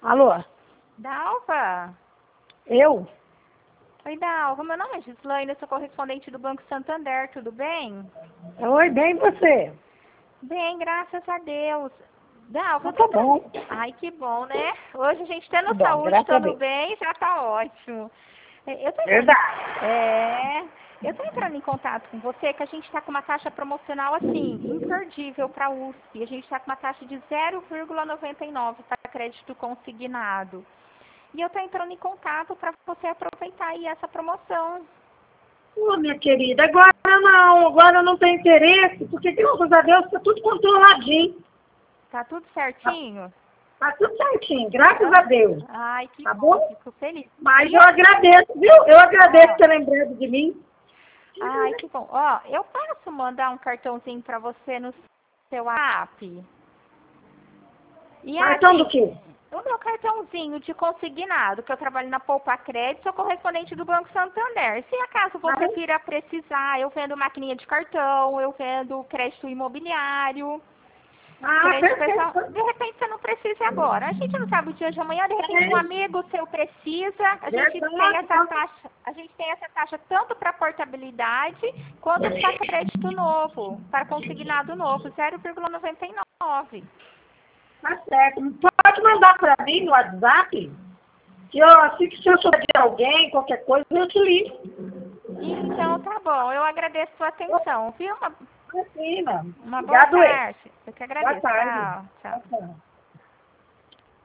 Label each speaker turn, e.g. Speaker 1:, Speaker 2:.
Speaker 1: Alô?
Speaker 2: Dalva?
Speaker 1: Eu?
Speaker 2: Oi, Dalva. Meu nome é Gislaine, eu sou correspondente do Banco Santander, tudo bem?
Speaker 1: Oi, bem você?
Speaker 2: Bem, graças a Deus. Dalva, eu
Speaker 1: Tá
Speaker 2: tô...
Speaker 1: bom.
Speaker 2: Ai, que bom, né? Hoje a gente tendo
Speaker 1: Bom,
Speaker 2: saúde,
Speaker 1: graças a
Speaker 2: estando
Speaker 1: Deus.
Speaker 2: bem, já tá ótimo. Eu tô entrando
Speaker 1: Verdade.
Speaker 2: eu tô entrando em contato com você que a gente está com uma taxa promocional assim, imperdível para a USP. A gente está com uma taxa de 0,99 para crédito consignado. E eu tô entrando em contato para você aproveitar aí essa promoção.
Speaker 1: Ô, minha querida, agora eu não tenho interesse, porque graças a Deus tá tudo controladinho.
Speaker 2: Tá tudo
Speaker 1: Tá,
Speaker 2: certinho?
Speaker 1: tá tudo certinho, graças a Deus.
Speaker 2: Ai, que
Speaker 1: Tá
Speaker 2: bom,
Speaker 1: bom?
Speaker 2: fico feliz.
Speaker 1: Mas
Speaker 2: E
Speaker 1: eu
Speaker 2: a...
Speaker 1: agradeço, viu? Eu agradeço
Speaker 2: Ó,
Speaker 1: ter lembrado de mim.
Speaker 2: ai, que bom. Ó, eu posso mandar um cartãozinho para você no seu app? E
Speaker 1: Cartão do
Speaker 2: assim,
Speaker 1: quê?
Speaker 2: o meu cartãozinho de consignado, que eu trabalho na Poupa Crédito, sou correspondente do Banco Santander. Se acaso você vir a precisar, eu vendo maquininha de cartão, eu vendo crédito imobiliário, crédito pessoal.
Speaker 1: Perfeito.
Speaker 2: De repente você não precisa agora. A gente não sabe o dia de amanhã, de repente um amigo seu precisa.
Speaker 1: Verdade.
Speaker 2: A gente tem essa taxa tanto para portabilidade quanto para crédito novo, para consignado novo, 0,99.
Speaker 1: Tá certo. Pode mandar para mim no WhatsApp, que eu, assim que se eu souber de alguém, qualquer coisa, eu te ligo.
Speaker 2: Então tá bom, eu agradeço a sua atenção, viu?
Speaker 1: Imagina.
Speaker 2: Uma boa
Speaker 1: Obrigado,
Speaker 2: tarde. Eu que
Speaker 1: Boa
Speaker 2: agradeço.
Speaker 1: tarde.
Speaker 2: Tchau, tchau.
Speaker 1: Tchau.